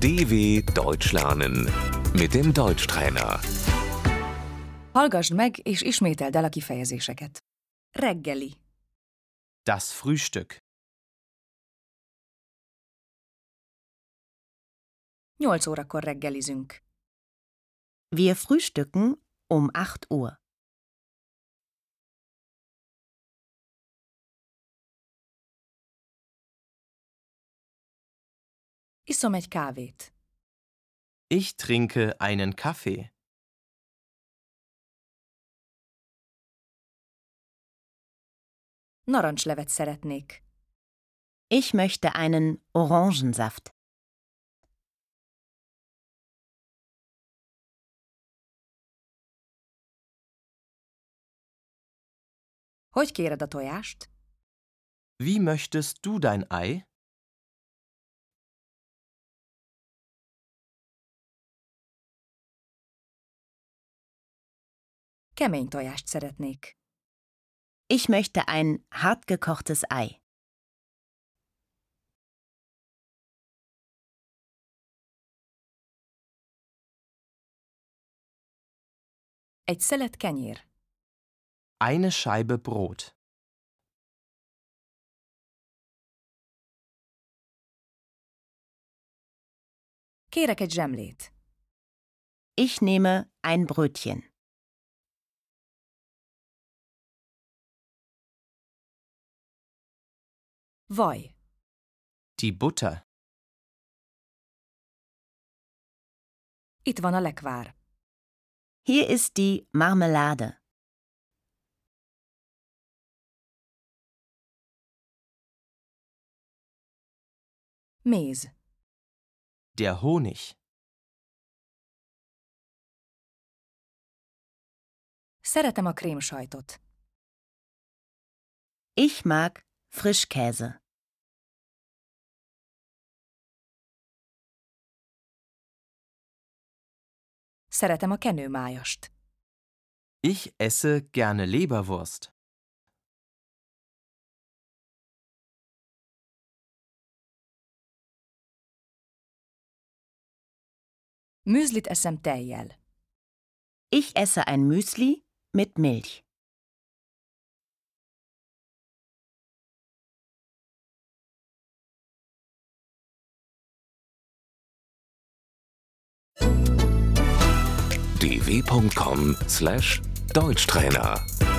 DW Deutsch lernen mit dem Deutschtrainer. Hallgasd meg és ismételd el a kifejezéseket. Reggeli, Das Frühstück. 8 órakor reggelizünk. Wir frühstücken um 8 Uhr. Iszom egy kávét. Ich trinke einen Kaffee. Narancslevet szeretnék. Ich möchte einen Orangensaft. Hogy kéred a tojást? Wie möchtest du dein Ei? Kemény tojást szeretnék. Ich möchte ein hartgekochtes Ei. Egy szelet kenyér. Eine Scheibe Brot. Kérek egy zsemlét. Ich nehme ein Brötchen. Vaj. Die Butter. Itt van a lekvár. Hier ist die Marmelade. Méz. Der Honig. Szeretem a krémsajtot. Ich mag Frischkäse. Szeretem a kenőmájast. Ich esse gerne Leberwurst. Müzlit eszem tejjel. Ich esse ein Müsli mit Milch. dw.com/Deutschtrainer